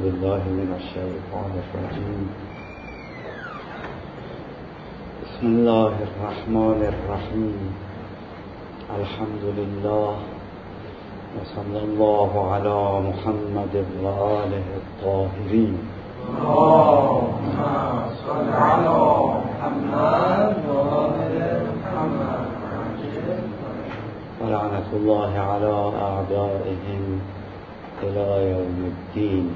بالله من الشیطان الرجیم. بسم الله الرحمن الرحیم. الحمد لله و صلی الله علی محمد و آله الطاهرین. اللهم صل علی محمد و آل محمد و لعنة الله علی اعدائهم الی یوم الدین.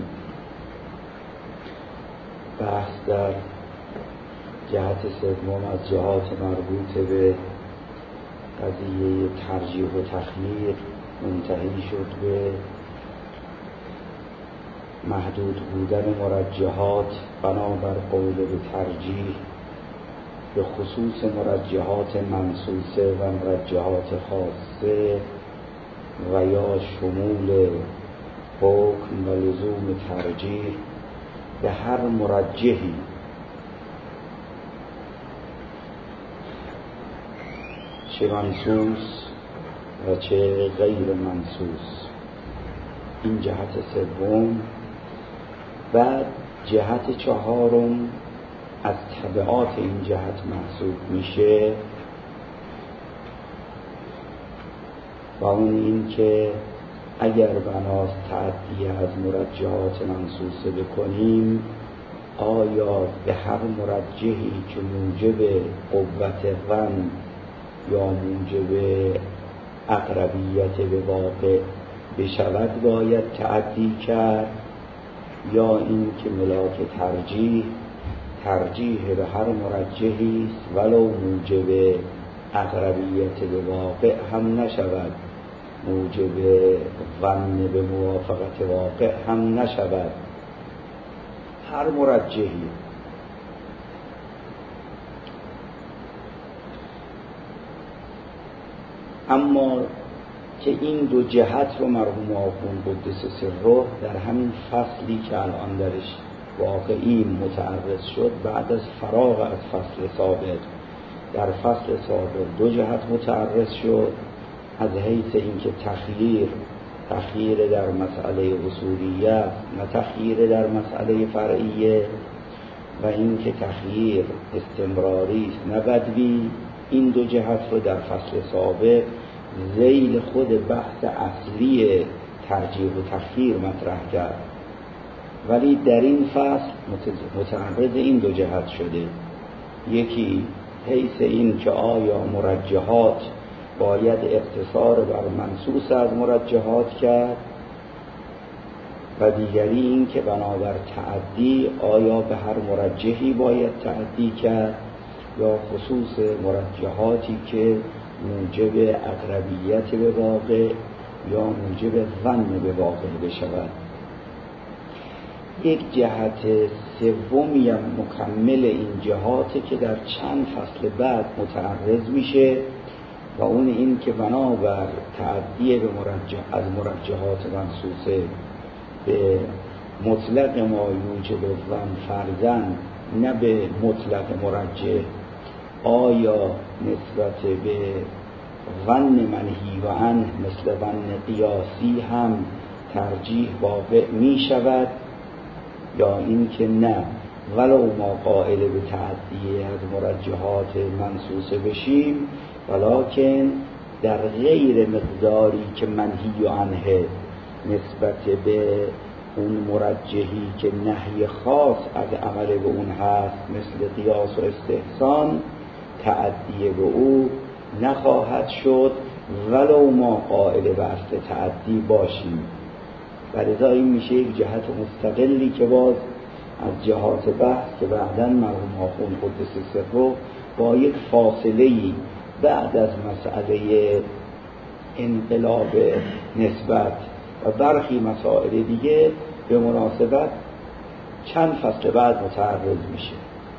بحث در جهت سوم از جهات مربوط به قضیه ترجیح و تخییر منتهی شد به محدود بودن مرجحات بنابر قول به ترجیح، به خصوص مرجحات منصوصه و مرجحات خاصه و یا شمول حکم و لزوم ترجیح به هر مرجحی چه منصوص و چه غیر منصوص. این جهت سوم. بعد جهت چهارم از تبعات این جهت محسوب میشه و اون این که اگر بناست تعدی از مرجحات منصوصه بکنیم، آیا به هر مرجحی که موجب قوت ظن یا موجب اقربیت به واقع بشود باید تعدی کرد، یا این که ملاک ترجیح به هر مرجحی است ولو موجب اقربیت به واقع هم نشود، موجب ظن به موافقت واقع هم نشود، هر مرجحی. اما که این دو جهت رو مرحوم آخوند قدس سره در همین فصلی که الان درش واقعی متعرض شد، بعد از فراغ از فصل سابق، در فصل سابق دو جهت متعرض شد، از حیث اینکه تخییر در مسئله اصولیه نه تخییر در مسئله فرعیه، و اینکه تخییر استمراری است نه بدوی. این دو جهت رو در فصل سابق ذیل خود بحث اصلی ترجیح و تخییر مطرح کرد، ولی در این فصل متعرض این دو جهت شده. یکی حیث این که آیا مرجحات باید اقتصار بر منصوص از مرجحات کرد، و دیگری این که بنابر تعدی آیا به هر مرجحی باید تعدی کرد یا خصوص مرجحاتی که موجب اقربیت به واقع یا موجب ظن به واقع بشود. یک جهت سومی مکمل این جهاته که در چند فصل بعد متعرض میشه، و اون این که بنابر تعدی به از مرجحات منصوصه به مطلق ما یوجب ظن فرضاً نه به مطلق مرجح، آیا نسبت به ظن منهی و عنه مثل ظن قیاسی هم ترجیح واقع می شود، یا این که نه ولو ما قائل به تعدی از مرجحات منصوصه بشیم ولکن در غیر مقداری که منهی و عنه نسبت به اون مرجحی که نهی خاص از عمل به اون هست مثل قیاس و استحسان تعدی به او نخواهد شد ولو ما قائل به اصل تعدی باشیم. ولذا این میشه یک جهت مستقلی که باز از جهات بحث که بعداً مرحوم آخوند قدس سره با یک فاصله‌ای بعد از مسئله انقلاب نسبت و برخی مسائل دیگه به مناسبت چند فصل بعد متعرض میشه.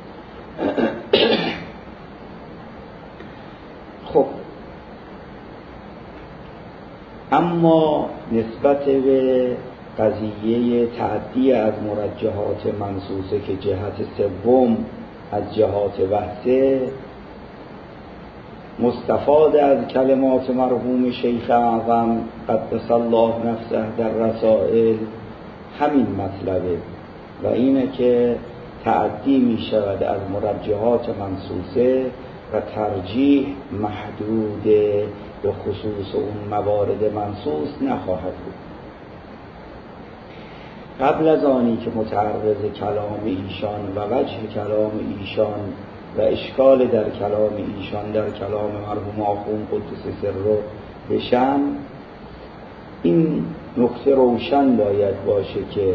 خب اما نسبت به قضیه تعدی از مرجحات منصوصه که جهت سوم از جهات بحثه، مستفاد از کلمات مرحوم شیخ اعظم قدس الله نفسه در رسائل همین مطلبه و اینه که تعدی می شود از مرجحات منصوصه و ترجیح محدود به خصوص اون موارد منصوص نخواهد بود. قبل از آنی که متعرض کلام ایشان و وجه کلام ایشان و اشکال در کلام ایشان در کلام مرحوم آخوند قدس سره بشم، این نکته روشن باید باشه که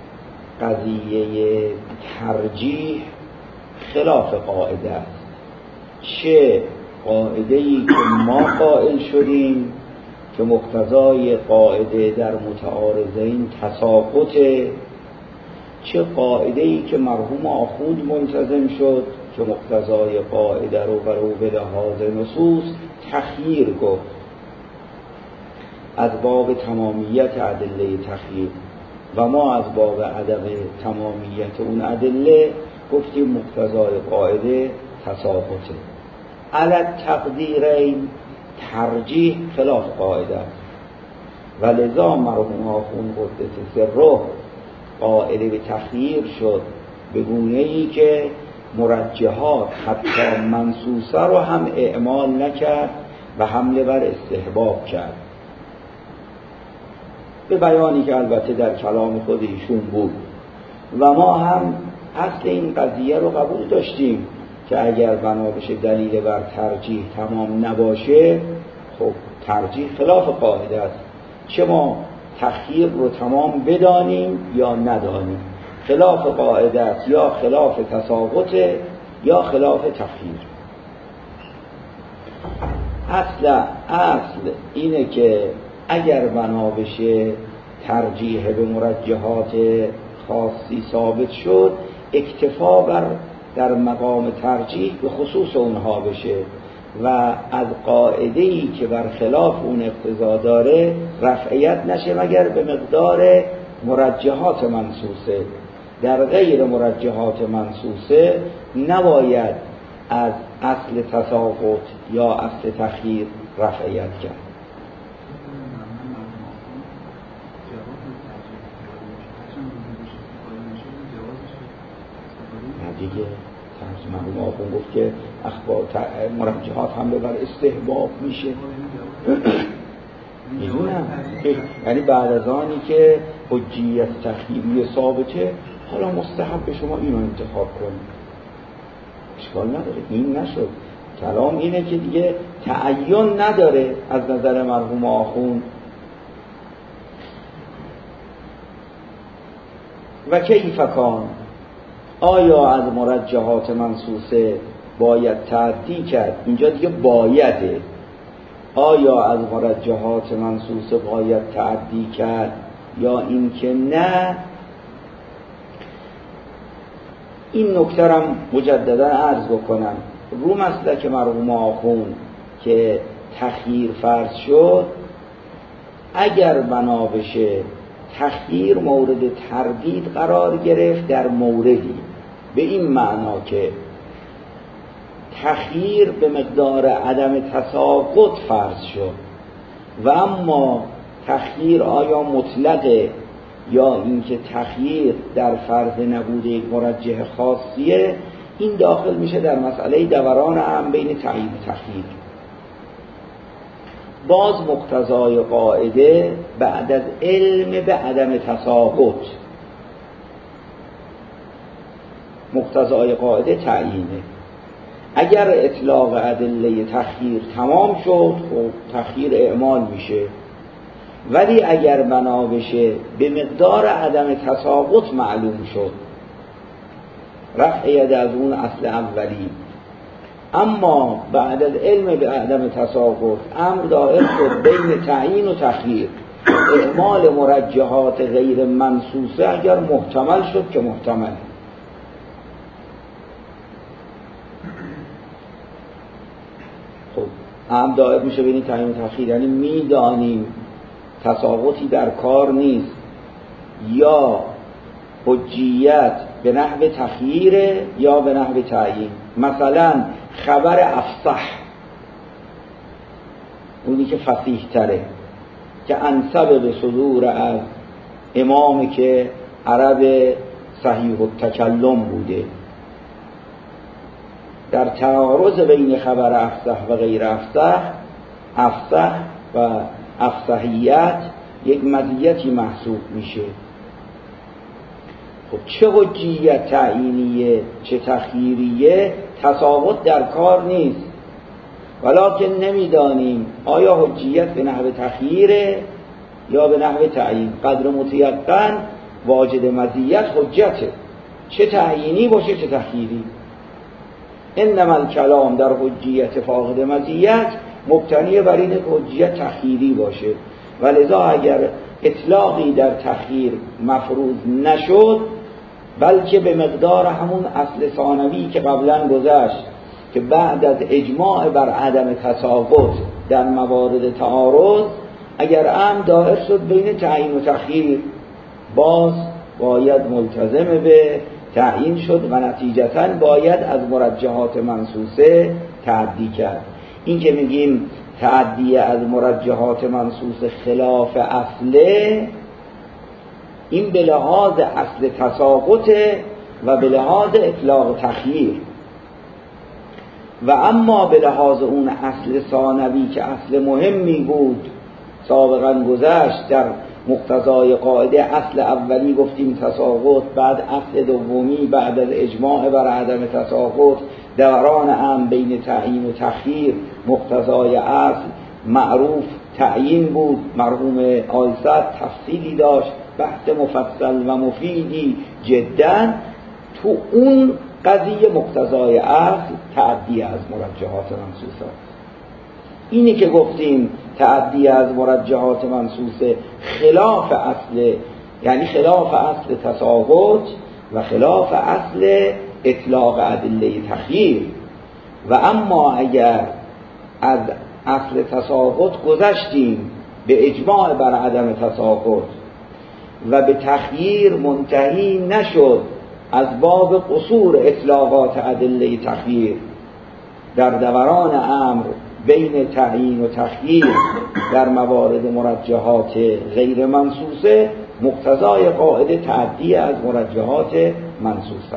قضیه ترجیح خلاف قاعده است. چه قاعده‌ای که ما قائل شدیم که مقتضای قاعده در متعارضین تساقطه، چه قاعده‌ای که مرحوم آخوند ملتزم شد که مقتضای قاعده رو برو به لحاظ نصوص تخییر گفت. از باب تمامیت ادله تخییر و ما از باب عدم تمامیت اون ادله گفتیم مقتضای قاعده تساقطه. علی تقدیرین ترجیح خلاف قاعده است و لذا مرحوم آخوند قدس سره قائل به تخییر شد به گونه‌ای که مرجحات حتی منصوصه رو هم اعمال نکرد و حمله بر استحباب کرد، به بیانی که البته در کلام خود ایشون بود. و ما هم اصل این قضیه رو قبول داشتیم که اگر بنا بشه دلیل بر ترجیح تمام نباشه، خب ترجیح خلاف قاعده است، چه ما تخییر رو تمام بدانیم یا ندانیم، خلاف قاعده است، یا خلاف تساقط یا خلاف تخییر. اصل اینه که اگر بنا بشه ترجیح به مرجحات خاصی ثابت شد، اکتفا بر در مقام ترجیح به خصوص اونها بشه و از قاعده‌ای که بر خلاف اون اقتضا داره رفعیت نشه مگر به مقدار مرجحات منصوصه. در غیر مرجحات منصوصه نباید از اصل تساقط یا اصل تخییر رفعیت کرد. دیگه مرحوم آخوند گفت که اخبار مرجحات حمله بر استحباب میشه. میدونم یعنی بعد از آنی که حجیت تخییری ثابته، حالا مستحب به شما اینو انتخاب کنید، اشکال نداره. این نشد. کلام اینه که دیگه تعین نداره از نظر مرحوم آخوند. و کیف کان، آیا از مرجحات منصوصه باید تعدی کرد؟ اینجا دیگه بایده. آیا از مرجحات منصوصه باید تعدی کرد یا اینکه نه؟ این نکته را مجددا عرض بکنم. رو مسلک مرحوم آخوند که تخییر فرض شد، اگر بنا بشه تخییر مورد تردید قرار گرفت در موردی، به این معنا که تخییر به مقدار عدم تساقط فرض شد و اما تخییر آیا مطلقه یا اینکه تخییر در فرض نبود یک مرجح خاصیه، این داخل میشه در مسئله دوران هم بین تعیین تخییر. باز مقتضای قاعده بعد از علم به عدم تساقط، مقتضای قاعده تعیینه. اگر اطلاق ادله تخییر تمام شد، خب تخییر اعمال میشه، ولی اگر بنا بشه به مقدار عدم تساقط معلوم شد، رفع ید از اون اصل اولی. اما بعد از علم به عدم تساقط امر دائر شد بین تعیین و تخییر. اعمال مرجحات غیر منصوصه اگر محتمل شد که محتمل، خب امر دائر میشه بین تعیین و تخییر. یعنی میدانیم تساقطی در کار نیست، یا حجیت به نحو تخییره یا به نحو تعیین. مثلا خبر افصح، اونی که فصیح تره، که انسب به صدور از امامی که عرب صحیح التکلم بوده. در تعارض بین خبر افصح و غیر افصح، افصح و افصحیت یک مزیتی محسوب میشه. خب چه حجیت تعیینیه چه تخییریه تساوت در کار نیست، ولکن نمیدانیم آیا حجیت به نحو تخییره یا به نحو تعیین. قدر متیقن واجد مزیت حجته، چه تعیینی باشه چه تخییری. انما الکلام در حجیت فاقد مزیت مبتنی بر اینه که حجیت تخییری باشه، ولذا اگر اطلاقی در تخییر مفروض نشد، بلکه به مقدار همون اصل ثانوی که قبلا گذشت که بعد از اجماع بر عدم تساقط در موارد تعارض اگر امر دائر شد بین تعیین و تخییر، باز باید ملتزم به تعیین شد و نتیجتاً باید از مرجحات منصوصه تعدی کرد. این که میگیم تعدی از مرجحات منصوصه خلاف اصله، این به لحاظ اصل تساقطه و به لحاظ اطلاق تخییر. و اما به لحاظ اون اصل ثانوی که اصل مهمی بود سابقا گذشت در مقتضای قاعده، اصل اولی گفتیم تساقط، بعد اصل دومی بعد از اجماع بر عدم تساقط، دوران امر بین تعیین و تخییر، مقتضای اصل معروف تعیین بود. مرحوم آل‌سد تفصیلی داشت، بحث مفصل و مفیدی جدا تو اون قضیه مقتضای اصل تعدی از مرجحات منصوصه. اینی که گفتیم تعدی از مرجحات منصوصه خلاف اصل، یعنی خلاف اصل تساقط و خلاف اصل اطلاق ادله تخییر. و اما اگر از اصل تساقط گذشتیم به اجماع بر عدم تساقط و به تخییر منتهی نشد، از باب قصور اطلاقات ادله تخییر در دوران امر بین تعیین و تخییر در موارد مرجحات غیر منصوصه، مقتضای قاعده تعدی از مرجحات منصوصه.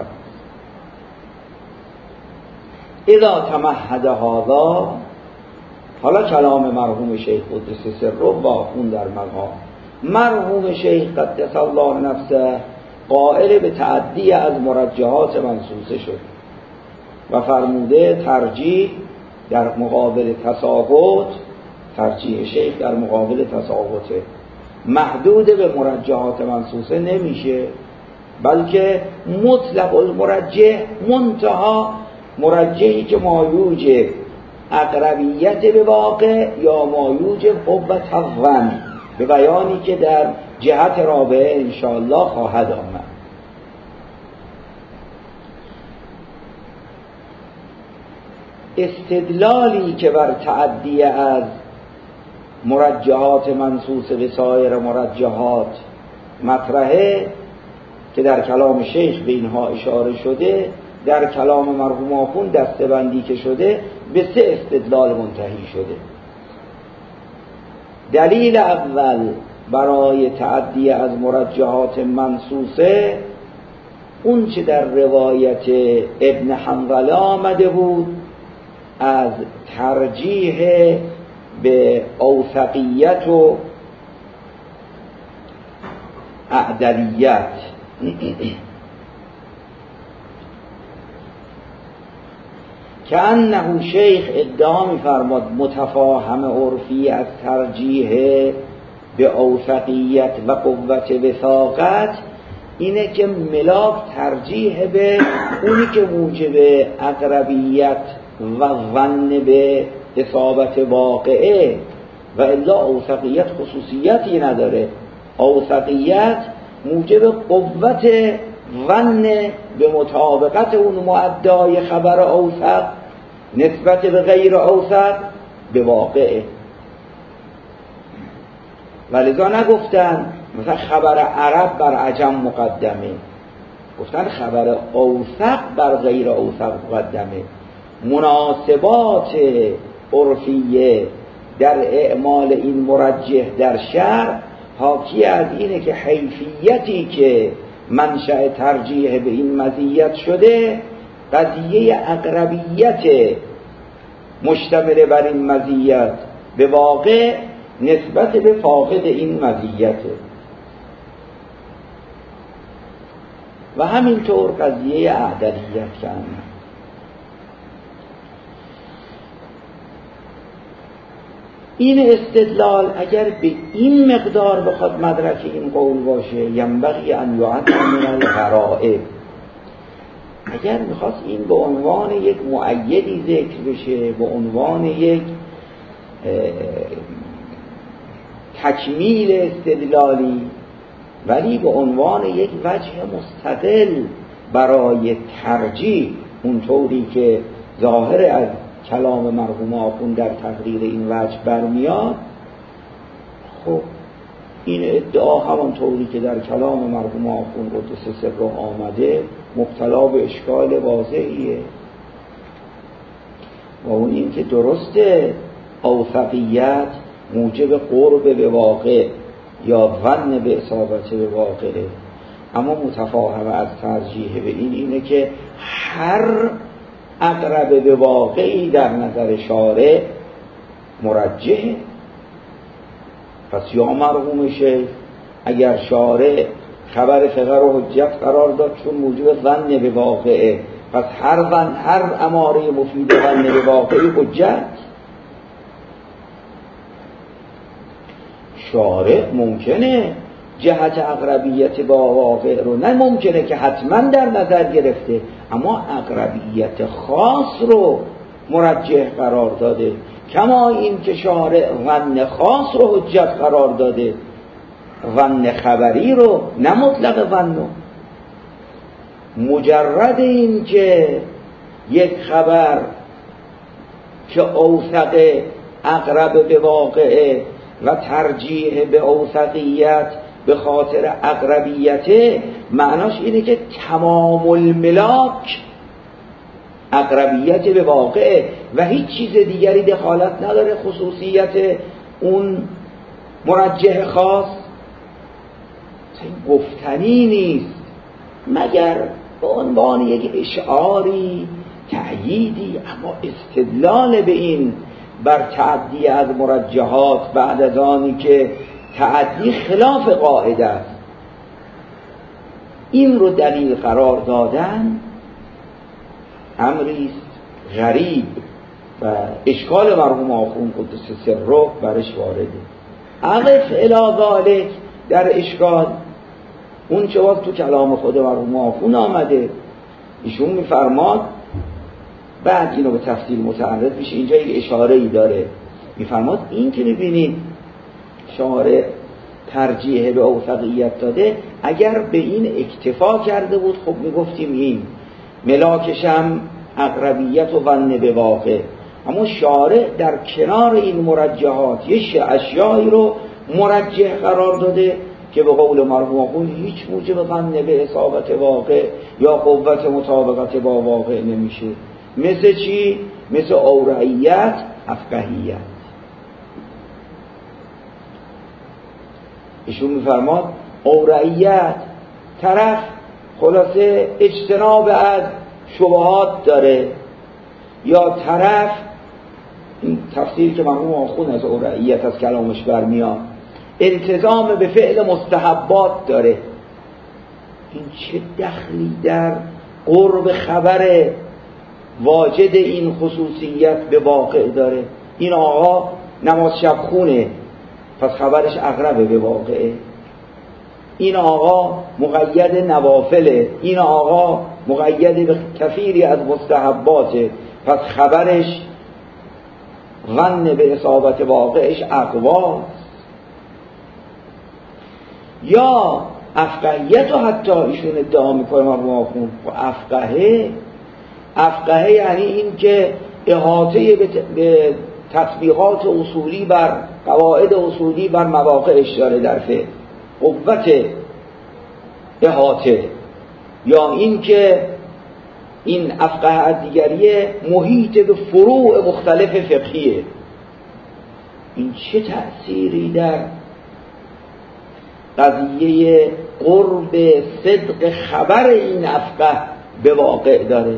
اذا تمهد هذا، حالا کلام مرحوم شیخ قدس سره با خون در مقام. مرحوم شیخ قدس الله نفسه قائل به تعدی از مرجحات منصوصه شد و فرموده ترجیح در مقابل تساقط، ترجیح شیخ در مقابل تساقطه، محدود به مرجحات منصوصه نمیشه، بلکه مطلق المرجح، منتها مرجحی که ما یوجب اقربیت به واقع یا ما یوجب قوت الظن، به بیانی که در جهت رابعه انشاءالله خواهد آمد. استدلالی که بر تعدی از مرجحات منصوصه به سایر مرجحات مطرحه که در کلام شیخ به اینها اشاره شده، در کلام مرحوم آخون دسته‌بندی که شده به 3 استدلال منتهی شده. دلیل اول برای تعدی از مرجحات منصوصه اون چه در روایت ابن حنظله آمده بود از ترجیح به اوثقیت و اعدلیت. که انه شیخ ادعا می‌فرماد متفاهم عرفی از ترجیح به اوثقیت و قوت وثاقت اینه که ملاک ترجیح به اونی که موجب اقربیت و ظن به اصابت واقعه، و الا اوثقیت خصوصیتی نداره. اوثقیت موجب قوت ظن به مطابقت اون مؤدای خبر اوثق نسبت به غیر اوثق به واقعه. ولذا نگفتن مثلا خبر عرب بر عجم مقدمه، گفتن خبر اوثق بر غیر اوثق مقدمه. مناسبات عرفیه در اعمال این مرجح در شرع حاکی از اینه که حیثیتی که منشأ ترجیح به این مزیت شده قضیه اقربیت مشتمل بر این مزیت به واقع نسبت به فاقد این مزیته و همینطور قضیه اعدلیت که این استدلال اگر به این مقدار بخواد مدرک این قول باشه ینبغی ان یعد من الغرائب، اگر میخواست این به عنوان یک مؤیدی ذکر بشه، به عنوان یک تکمیل استدلالی، ولی به عنوان یک وجه مستقل برای ترجیح اونطوری که ظاهر از کلام مرحوم آخوند در تقریر این وجه برمیاد، خب این ادعا همانطوری که در کلام مرحوم آخوند قدس سره آمده مبتلا به اشکال واضحیه و اون این که درسته اوثقیت موجب قرب به واقع یا ظن به اصابت به واقعه، اما متفاهمه از ترجیح به این اینه که هر اقرب به واقعی در نظر شارع مرجحه. پس یا مرحوم شیخ اگر شارع خبر فقه رو حجت قرار داد چون موجب ظن به واقعه، پس هر اماره مفید ظن به واقعی حجت. شارع ممکنه جهت اقربیت با واقع رو، نه ممکنه که حتما در نظر گرفته، اما اقربیت خاص رو مرجح قرار داده، کما این که شارع ظن خاص رو حجت قرار داده، ظن خبری رو نه مطلق ظن رو. مجرد این که یک خبر که اوثق اقرب به واقعه و ترجیح به اوثقیت به خاطر اقربیته، معناش اینه که تمام الملاک اقربیت به واقعه و هیچ چیز دیگری دخالت نداره خصوصیت اون مرجح خاص. این گفتنی نیست مگر به عنوان یک اشعاری تأییدی، اما استدلال به این بر تعدی از مرجحات بعد از آنی که تعدی خلاف قاعده است این رو دلیل قرار دادن امری است غریب و اشکال مرحوم آخوند قدس سره برش وارده. عقف الی ذالک در اشکال اون چه وقت تو کلام خود مرحوم آخوند آمده، ایشون میفرماد بعد اینو به تفصیل متعرض میشه، اینجا یک اشاره ای داره، میفرماد این که میبینید شارع ترجیح به اوثقیت داده، اگر به این اکتفا کرده بود خب میگفتیم این ملاکشم اقربیت و ظن به واقع، اما شارع در کنار این مرجحات یه اشیایی رو مرجح قرار داده که به قول مرحوم آخوند هیچ موجب ظن به اصابت واقع یا قوت مطابقت با واقع نمیشه. مثل چی؟ مثل اورعیت، افقهیت. ایشون میفرماد اورعیت طرف خلاصه اجتناب از شبهات داره، یا طرف این تفسیر که مرحوم آخوند از اورعیت از کلامش برمیاد التزام به فعل مستحبات داره. این چه دخلی در قرب خبر واجد این خصوصیت به واقع داره؟ این آقا نماز شب خونه پس خبرش اقرب به واقعه، این آقا مقید نوافله، این آقا مقید به کثیری از مستحباته پس خبرش ظن به اصابت واقعش اقواست. یا افقهیت رو حتی ایشون ادعا میکنه مرحوم آخوند. افقهه یعنی این که احاطه به تطبیقات اصولی بر قواعد اصولی بر مواقعش داره در فقه، قوت احاطه، یا این که این افقه دیگریه محیط به فروع مختلف فقهیه. این چه تأثیری در قضیه قرب صدق خبر این افقه به واقع داره.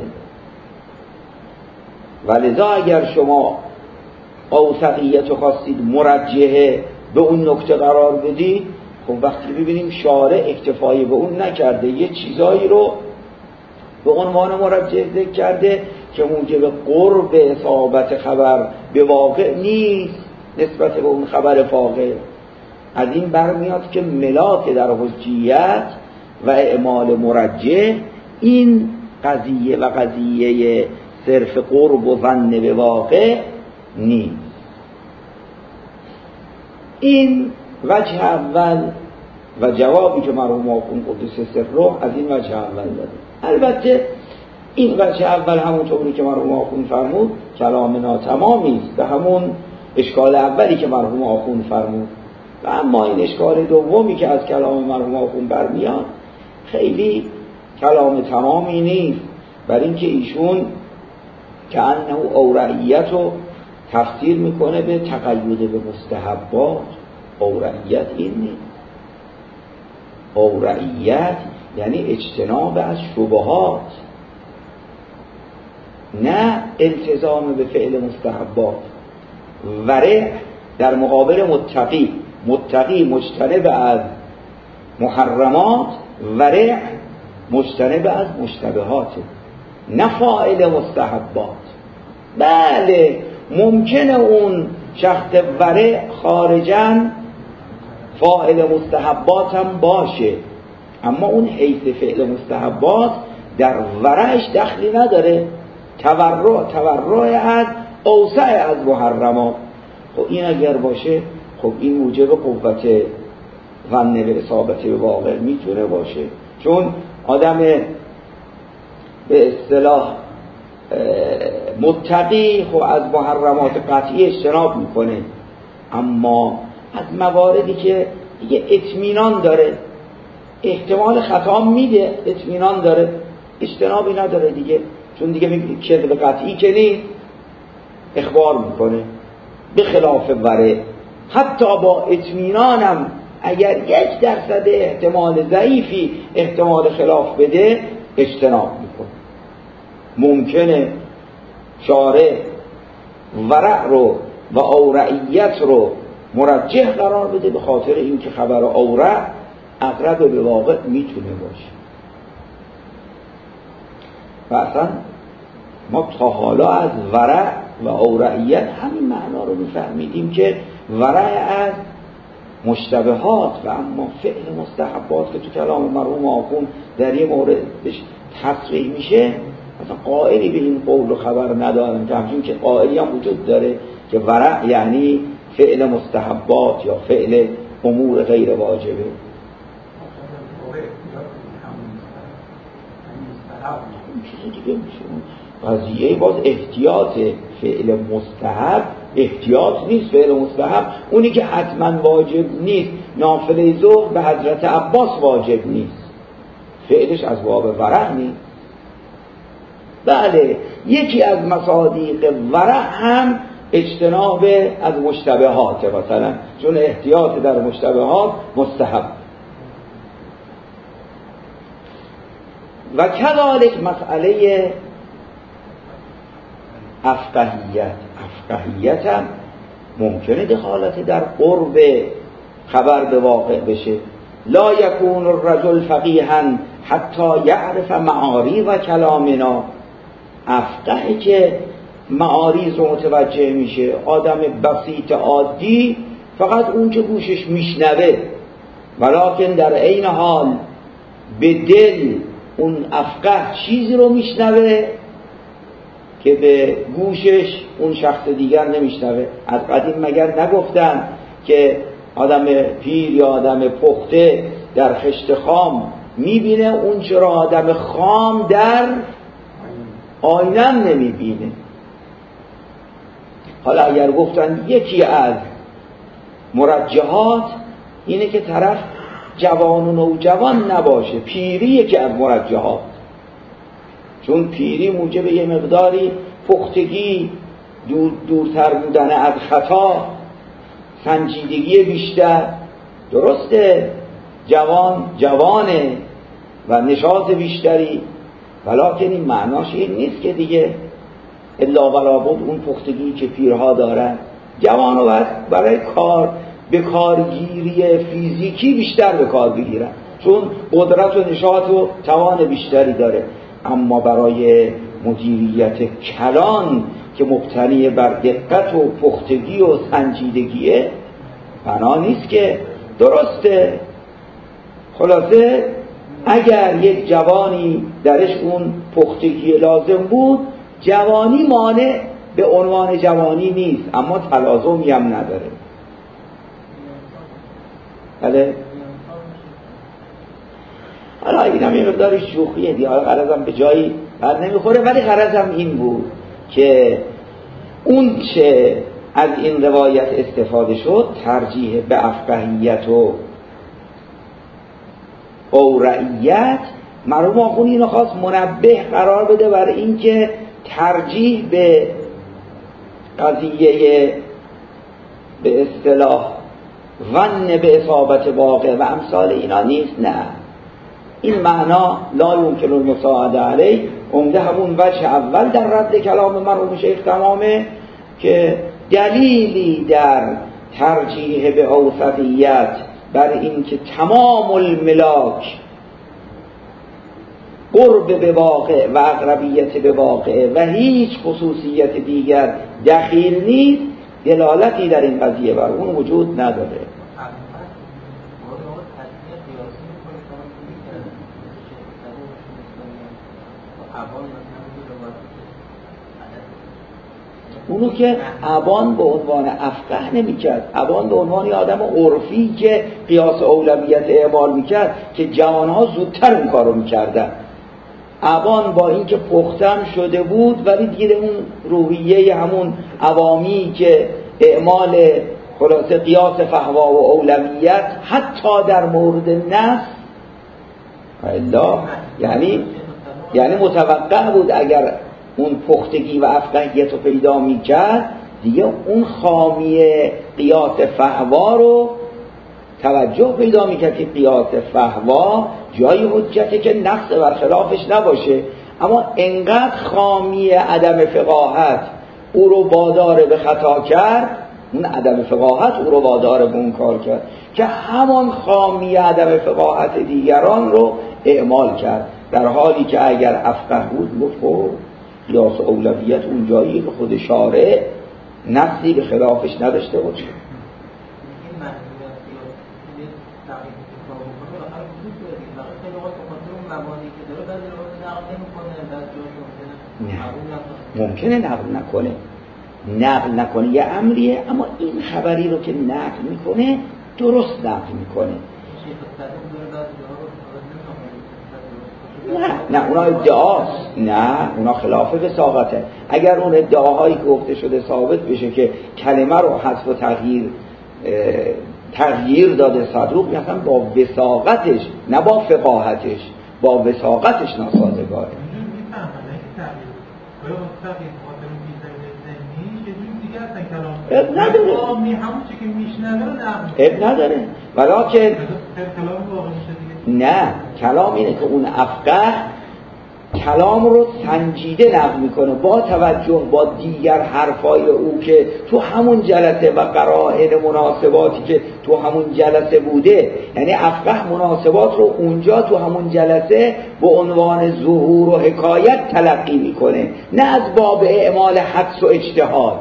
ولذا اگر شما اوثقیت رو خواستید مرجحه به اون نکته قرار بدید، خب وقتی ببینیم شارع اکتفایی به اون نکرده، یه چیزایی رو به عنوان مرجح ذکر کرده که موجب قرب اصابت خبر به واقع نیست نسبت به اون خبر فاقع. از این برمیاد که ملاک در حجیت و اعمال مرجح این قضیه و قضیه صرف قرب و ظن به واقع نیست. این وجه اول و جوابی که مرحوم آخوند قدس سره از این وجه اول داده. البته این وجه اول همونطوری که مرحوم آخوند فرمود کلام ناتمامی است به همون اشکال اولی که مرحوم آخوند فرمود، و اما این اشکال دومی که از کلام مرحوم آخوند برمیاد خیلی کلام تمامی نیست، برای اینکه ایشون که انه اورعیت رو تفسیر میکنه به تقید به مستحبات. اورعیت این نیست. اورعیت یعنی اجتناب از شبهات، نه التزام به فعل مستحبات. ورع در مقابل متقی، متقی مجتنب از محرمات، ورع مجتنب از مشتبهات، نه فاعل مستحبات. بله ممکنه اون شخص ورع خارجاً فاعل مستحبات هم باشه، اما اون حیث فعل مستحبات در ورعش دخلی نداره. تورع از اوسع از محرمات. خب این اگر باشه خب این موجب قوت ظن به اصابت به واقع میتونه باشه، چون آدم به اصطلاح متقی خب از محرمات قطعی اجتناب میکنه، اما از مواردی که دیگه اطمینان داره، احتمال خطا میده، اطمینان داره، اجتنابی نداره دیگه، چون دیگه کذب قطعی که نیست اخبار میکنه. به خلاف ورع حتی با اطمینانم اگر 1% احتمال ضعیفی احتمال خلاف بده اجتناب میکنه. ممکنه شارع ورع رو و اورعیت رو مرجح قرار بده به خاطر اینکه خبر اورع اقرب به واقع میتونه باشه. و اصلا ما تا حالا از ورع و اورعیت همین معنا رو میفهمیدیم که ورع از مشتبهات و اما فعل مستحبات که تو کلام مرحوم آخوند در یه مورد بهش تصریح میشه، مثلا قائلی به این قول و خبر ندارم که همچون که قائلی هم وجود داره که ورع یعنی فعل مستحبات یا فعل امور غیر واجبه. چیزی دیگه میشه قضیه باز احتیاط. فعل مستحب احتیاط نیست. فعل مستحب اونی که حتما واجب نیست، نافله ظهر به حضرت عباس واجب نیست، فعلش از باب ورع نیست. بله یکی از مصادیق ورع هم اجتناب از مشتبهات، مثلا چون احتیاط در مشتبهات مستحب. و کذالک مسئله افقهیت هم ممکنه دخالت در قرب خبر به واقع بشه. لا یکون الرجل فقیها حتی یعرف معاریض و کلامنا. افقهی که معاریض رو متوجه میشه، آدم بسیط عادی فقط اون که گوشش میشنوه، ولکن در عین حال به دل اون افقه چیزی رو میشنوه که به گوشش اون شخص دیگر نمیشنوه. از قدیم مگر نگفتن که آدم پیر یا آدم پخته در خشت خام میبینه اون چرا آدم خام در آینه نمیبینه. حالا اگر گفتن یکی از مرجحات اینه که طرف جوان و نوجوان نباشه، پیری یکی از مرجحات، چون پیری موجب یه مقداری پختگی، دورتر بودن از خطا، سنجیدگی بیشتر. درسته جوانه و نشاط بیشتری، ولکن این معناش این نیست که دیگه الا ولا بد اون پختگی که پیرها دارن. جوان رو باید برای به کارگیری فیزیکی بیشتر به کار بگیرن، چون قدرت و نشاط و توان بیشتری داره. اما برای مدیریت کلان که مبتنی بر دقت و پختگی و سنجیدگیه بنا نیست که. درسته خلاصه اگر یک جوانی درش اون پختگی لازم بود، جوانی مانع به عنوان جوانی نیست، اما تلازمی هم نداره. بله حالا اینم یه مقدار شوخیه دیگه، غرضم به جایی بر نمیخوره، ولی غرضم این بود که اون چه از این روایت استفاده شد ترجیح به افقهیت و اورعیت، مرحوم آخوندی اینو خواست منبه قرار بده بر این که ترجیح به قضیه به اصطلاح ون به اصابت واقع و امثال اینا نیست. نه، این معنا لا یمکن المساعده علیه عمده همون وجه اول در رد کلام مرحوم شیخ تمامه که دلیلی در ترجیح به اوسطیت بر این که تمام الملاک قرب به واقع و اقربیت به واقع و هیچ خصوصیت دیگر دخیل نیست، دلالتی در این قضیه بر اون وجود نداره. اونو که ابان به عنوان افقه نمی کرد، ابان به عنوان آدم عرفی که قیاس اولویت اعمال می کرد که جوانها زودتر اون کارو می کردن. ابان با اینکه پختم شده بود ولی دیگه اون روحیه همون عوامی که اعمال خلاصه قیاس فهوا و اولویت حتی در مورد نفس الا یعنی متوقع بود اگر اون پختگی و افقهیت رو پیدا میکرد دیگه اون خامی قیاس فهوا رو توجه پیدا میکرد که قیاس فهوا جای حجته که نقص برخلافش نباشه، اما انقدر خامی عدم فقاهت او رو وادار به خطا کرد، اون عدم فقاهت او رو وادار به اون کار کرد که همان خامی عدم فقاهت دیگران رو اعمال کرد، در حالی که اگر افقه بود گفت قیاس اولویت اون جایی که خود شارع نقصی به خلافش نداشته باشه. ممکنه نقل نکنه یه امریه، اما این خبری رو که نقل میکنه درست نقل میکنه. نه اونا ادعاست، نه اونا خلاف وثاقته. اگر اون ادعاهایی که گفته شده ثابت بشه که کلمه رو حذف و تغییر داده صدوق، مثلا با وثاقتش نه با فقاهتش، با وثاقتش ناسازگاره. اب نداره ولیکن نه، کلام اینه که اون افقه کلام رو سنجیده نقل میکنه با توجه با دیگر حرفای او که تو همون جلسه و قرائن مناسباتی که تو همون جلسه بوده، یعنی افقه مناسبات رو اونجا تو همون جلسه به عنوان ظهور و حکایت تلقی میکنه، نه از باب اعمال حدس و اجتهاد.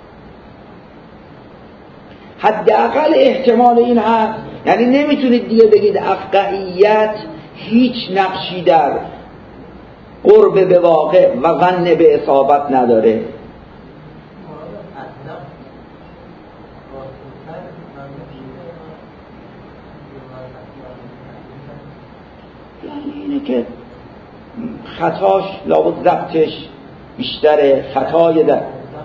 حداقل احتمال این هست، یعنی نمیتونید دیگه بگید افقهیت هیچ نقشی در قرب به واقع و ظن به اصابت نداره. یعنی اینه که خطاش لابد ضبطش بیشتره، خطای در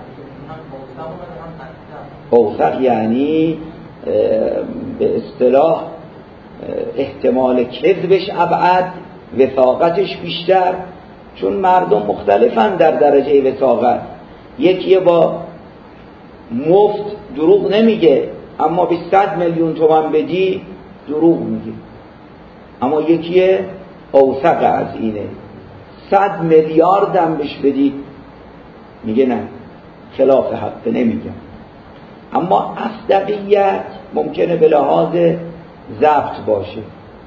اوثق یعنی به اصطلاح احتمال کذبش ابعد، وثاقتش بیشتر، چون مردم مختلفن در درجه وثاقت. یکی با مفت دروغ نمیگه، اما به 100 میلیون تومان بدی دروغ میگه. اما یکی اوثق از اینه. 100 میلیارد هم بهش بدید میگه نه، خلاف حق نمیگم. اما اصدقیت ممکنه به لحاظ ضبط باشه.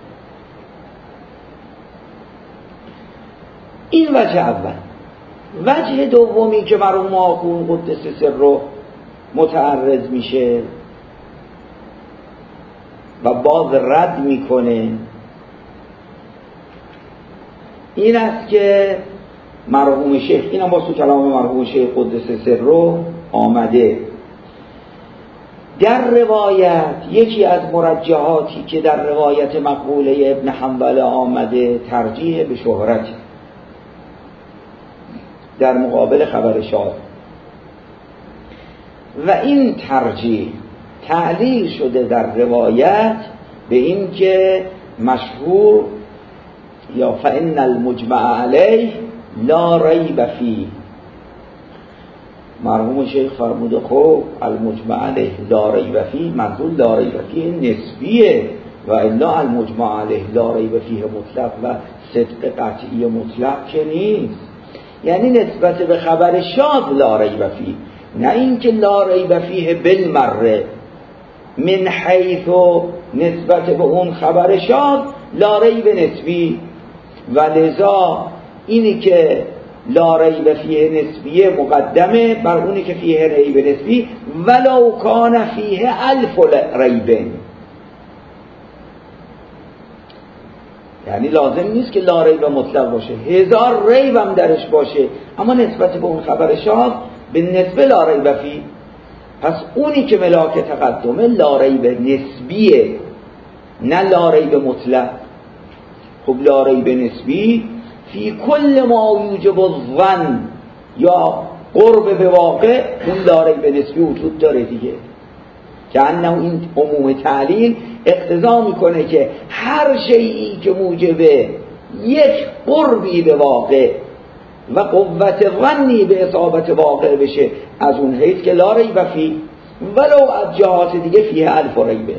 این وجه اول. وجه دومی که مرحوم آخوند قدس سره متعرض میشه و باز رد میکنه این است که مرحوم شیخ، این هم با تو کلام مرحوم شیخ قدس سره آمده در روایت. یکی از مرجحاتی که در روایت مقبوله ابن حنبل آمده ترجیح به شهرت در مقابل خبر شاذ، و این ترجیح تعلیل شده در روایت به این که مشهور یا فإن المجمع علیه لا ریب فیه. مرحوم شیخ فرموده خب المجمع علیه لا ریب فیه، منظور لا ریب فیه نسبیه، و الا المجمع علیه لا ریب فیه مطلق و صدق قطعی مطلق که نیست. یعنی نسبت به خبر شاذ لا ریب فیه، نه اینکه لا ریب فیه بالمره، من حیث نسبت به اون خبر شاذ لا ریب نسبی، و لذا اینی که لا ریب فیه نسبیه مقدمه بر اونی که فیه ریب نسبی، ولو کان فیه 1000 ریب. یعنی لازم نیست که لا ریب مطلق باشه، 1000 ریب هم درش باشه، اما نسبت به اون خبر شاذ به نسبه لا ریب فیه. پس اونی که ملاک تقدمه لا ریب نسبیه، نه لا ریب مطلق. خب لا ریب نسبی فی کل ما یوجب الظن یا قرب به واقع، اون لا ریب نسبی وجود داره دیگه، که انه این عموم تعلیل اقتضا میکنه که هر شیئی که موجب یک قربی به واقع و قوت ظنی به اصابت واقع بشه از اون حیث که لا ریب فیه، ولو از جهات دیگه فیه 1000 ریبه.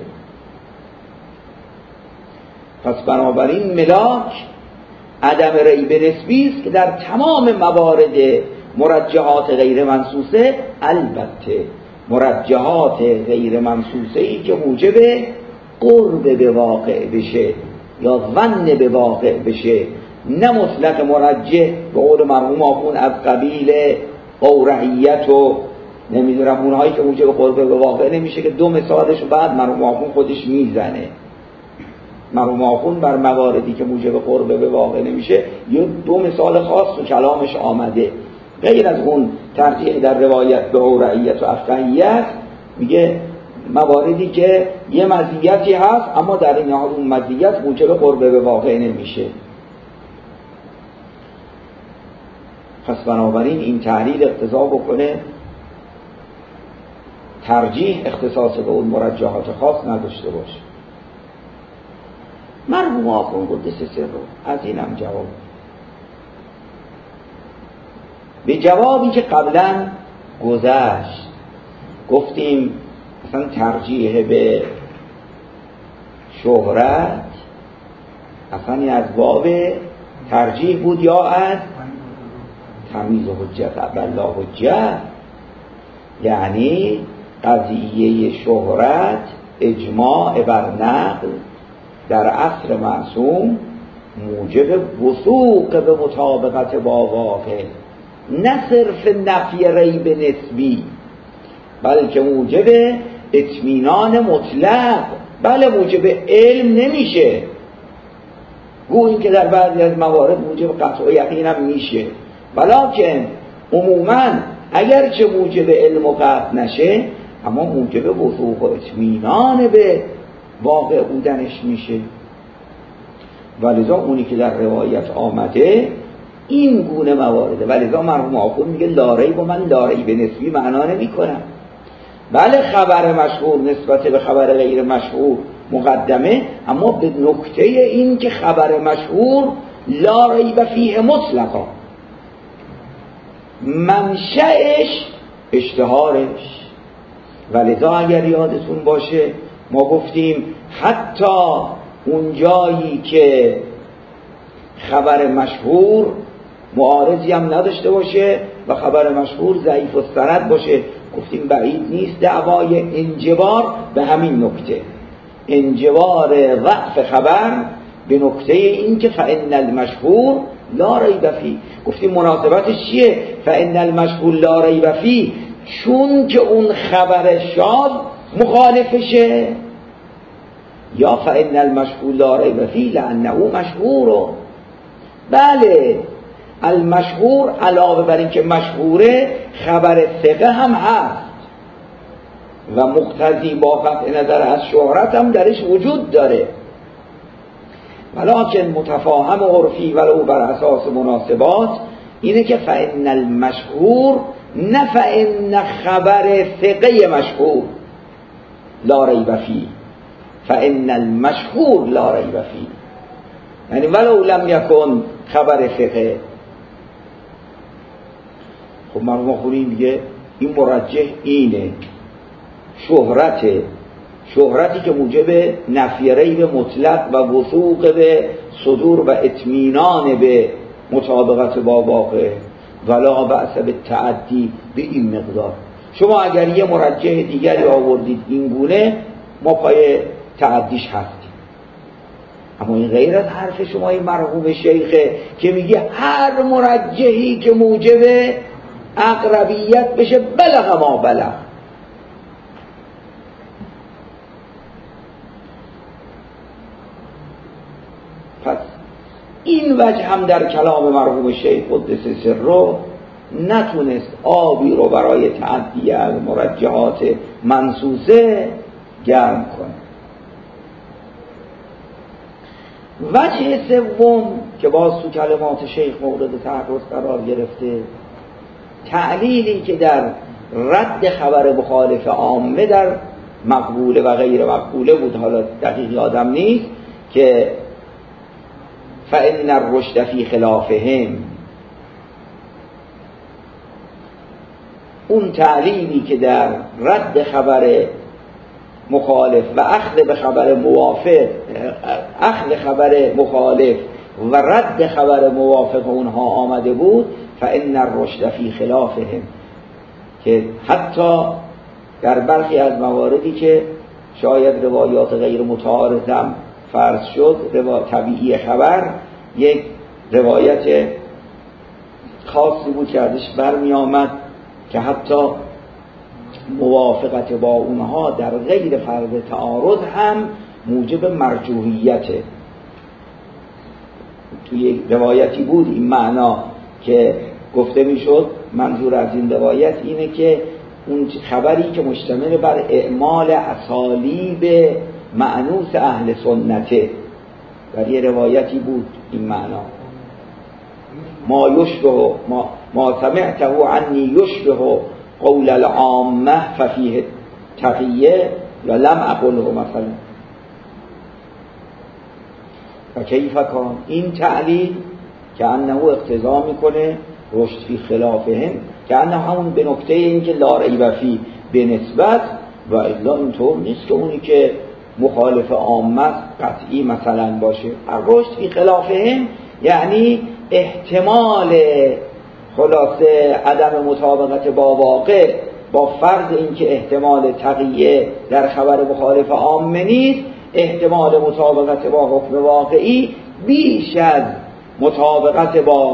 پس بنابراین ملاک عدم ریب نسبی است که در تمام موارد مرجحات غیر منصوصه، البته مرجحات غیر منصوصه ای که موجب قرب به واقع بشه یا ظن به واقع بشه، نه مطلق مرجح به قول مرحوم آخوند از قبیل قورعیت و نمیدونم اونهایی که موجب قرب به واقع نمیشه، که 2 مثالش بعد مرحوم آخوند خودش میزنه. مرحوم آخوند بر مواردی که موجب قرب به واقع نمیشه یه 2 مثال خاص تو کلامش آمده. غیر از اون ترجیح در روایت به قورعیت و افقهیت، میگه مواردی که یه مزیتی هست اما در این حال اون مزیت موجب قرب به واقع نمیشه. پس بنابراین این تحلیل اقتضا بکنه ترجیح اختصاص به اون مرجحات خاص نداشته باشه. مرحوم آخوند قدس سره از اینم جواب به جوابی که قبلا گذشت گفتیم مثلا ترجیح به شهرت اصلا از باب ترجیح بود یا از تمیز و حجت قبل لا حجت، یعنی قضیه شهرت اجماع بر نقل در عصر معصوم موجب وثوق به مطابقت با واقع، نه صرف نفی ریب نسبی، بلکه موجب اطمینان مطلق. بله موجب علم نمیشه، گویی که در بعضی از موارد موجب قطع و یقین هم میشه، ولکن عموما اگرچه موجب علم و قطع نشه اما موجب وثوق و اطمینان به واقع بودنش میشه. ولذا اونی که در روایت آمده این گونه موارده، ولذا مرحوم آخوند میگه لا ریب و من لا ریب نسبی معنا نمی کنم. بله خبر مشهور نسبت به خبر غیر مشهور مقدمه، اما به نکته این که خبر مشهور لا ریب فیه مطلقا، منشأش اشتهارش. ولذا اگر یادتون باشه ما گفتیم حتی اون جایی که خبر مشهور معارضی هم نداشته باشه و خبر مشهور ضعیف السند باشه. گفتیم بعید نیست دعوای انجبار به همین نکته، انجبار ضعف خبر به نکته این که فإن المشهور لا ریب فیه. گفتیم مناسبتش چیه؟ فإن المشهور لا ریب فیه، چون که اون خبر شاذ مخالفشه، یا فإن المشهور لا ریب فیه لأنه مشهور. بله المشهور علاوه بر این که مشهوره خبر ثقه هم هست و مقتضی با قطع نظر از شهرت هم درش وجود داره، ولکن متفاهم عرفی ولو بر اساس مناسبات اینه که فإن المشهور نه فإن خبر ثقه مشهور لا ریب فیه، فإن المشهور لا ریب فیه، یعنی ولو لم یکن خبر ثقه. خب مرحوم خوری میگه این مرجح اینه، شهرتی که موجب نفی ریب مطلق و وثوق به صدور و اطمینان به مطابقت با واقع، ولا بأس به تعدی به این مقدار. شما اگر یه مرجح دیگری آوردید این گونه ما پای تعدیش هستیم، اما این غیر از حرف شما این مرحوم شیخه که میگه هر مرجحی که موجب اقربیت بشه بلغ ما بلغ. پس این وجه هم در کلام مرحوم شیخ قدس سره نتونست آبی رو برای تعدیه از مرجحات منصوصه گرم کنه. وجه سوم که باز تو کلمات شیخ مورد تعرض قرار گرفته، تعلیلی که در رد خبر مخالف عامه در مقبوله و غیر مقبوله بود، حالا دقیق یادم نیست، که فإن الرشد فی خلافهم، اون تعلیلی که در رد خبر مخالف و اخذ به خبر موافق، اخذ خبر مخالف و رد خبر موافق اونها آمده بود، فإن الرشد فی خلافهم، که حتی در برخی از مواردی که شاید روایات غیر متعارضم فرض شد، طبیعی خبر یک روایت خاصی بود که ازش برمی آمد که حتی موافقت با اونها در غیر فرض تعارض هم موجب مرجوحیته. توی روایتی بود این معنا که گفته میشد، منظور از این روایت اینه که اون خبری که مشتمل بر اعمال اسالیب مأنوس اهل سنته، در یه روایتی بود این معنا، ما سمعته عنی یشبه قول العامه ففیه تقیه یا لم اقله مثلا. و کیف کان، این تعلیل که انه اقتضا میکنه رشد فی خلافهم، که انه همون به نکته این که لا ریب فیه به نسبت، و الا اینطور نیست که اونی که مخالف عامه قطعی مثلا باشه. رشد فی خلافهم یعنی احتمال خلاصه عدم مطابقت با واقع، با فرض اینکه احتمال تقیه در خبر مخالف عامه نیست، احتمال مطابقت با حکم واقعی بیش از مطابقت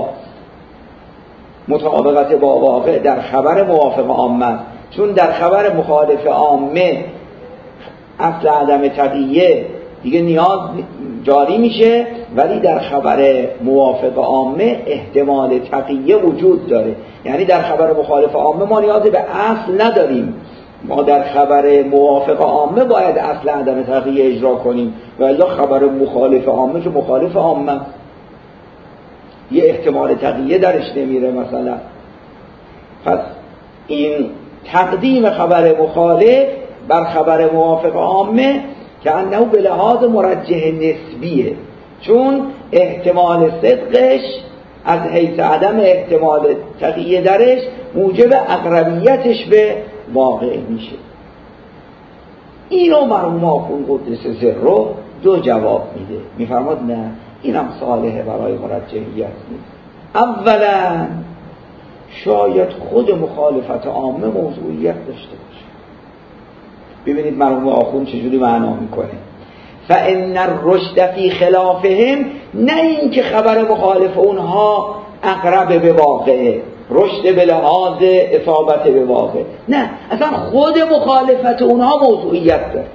با واقع در خبر موافق عامه. چون در خبر مخالف عامه اصل عدم تقیه دیگه نیاز جاری میشه، ولی در خبر موافق عامه احتمال تقیه وجود داره. یعنی در خبر مخالف عامه ما نیاز به اصل نداریم، ما در خبر موافق عامه باید اصل عدم تقیه اجرا کنیم، ولی خبر مخالف عامه که مخالف عامه یه احتمال تقیه درش نمیره مثلا. پس این تقدیم خبر مخالف بر خبر موافق عامه که انه به لحاظ مرجح نسبیه، چون احتمال صدقش از حیث عدم احتمال تقیه درش موجب اقربیتش به واقع میشه. اینو مرحوم آخوند قدس سره دو جواب میده. میفرماد نه، اینم صالحه برای مرجحیت نیست. اولا شاید خود مخالفت عامه موضوعیت داشته باشه. ببینید مرحوم آخوند چجوری معنا میکنه. فإن الرشد فی خلافهم، نه این که خبر مخالف اونها اقرب به واقعه، رشد به لحاظ اصابت به واقع، نه، اصلا خود مخالفت اونها موضوعیت داره.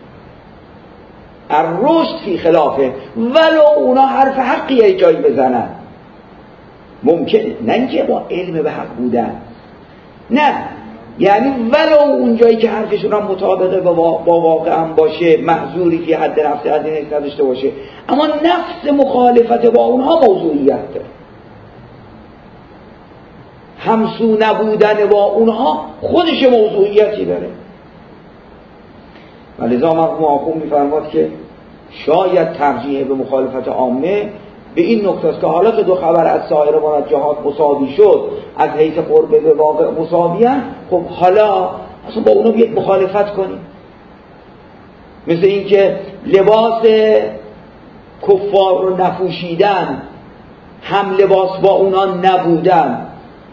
الرشد فی خلافه، ولو اونا حرف حقی جایی بزنن ممکنه، نه اینکه با علم به حق بودن، نه، یعنی ولو اون جایی که حرفشون هم مطابقه با واقع هم باشه، محظوری که حد نفس حد نیست نداشته باشه، اما نفس مخالفت با اونها موضوعیت داره. همسو نبودن با اونها خودش موضوعیتی داره. ولذا مرحوم آخوند میفرماد که شاید ترجیح به مخالفت عامه به این نکته است که حالا که دو خبر از سایر مرجحات مساوی شد، از حیث قرب به واقع مساویان، خب حالا اصلا با اونا بیاید مخالفت کنیم. مثل این که لباس کفار رو نپوشیدن هم لباس با اونا نبودن،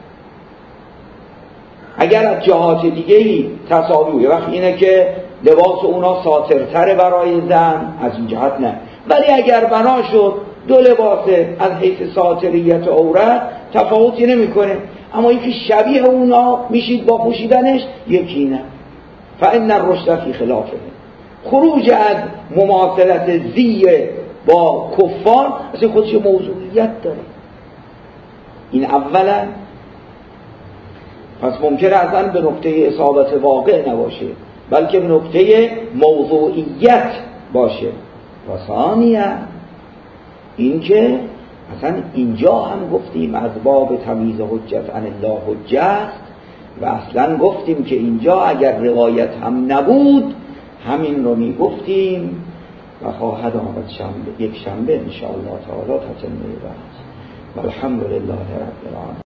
اگر از جهات دیگه‌ای تساوی، وقت اینه که لباس اونا ساترتره برای زن، از این جهت نه، ولی اگر بنا شد دو لباس از حیث ساتریت عورت تفاوتی نمی‌کنه، اما یکی شبیه اونا میشید با پوشیدنش، یکی نه. فإن الرشد فی خلافه، خروج از مماثلت زی با کفار اصلا خودش موضوعیت داره. این اولا. پس ممکنه اصلا به نقطه اصابت واقع نباشه، بلکه به نقطه موضوعیت باشه. و ثانیاً این که اصلا اینجا هم گفتیم از باب تمییز حجت عن الله حجه است، و اصلا گفتیم که اینجا اگر روایت هم نبود همین رو میگفتیم و خواهد آمد یک شنبه ان شاء الله تعالی تتمه بحث. والحمد لله رب العالمین.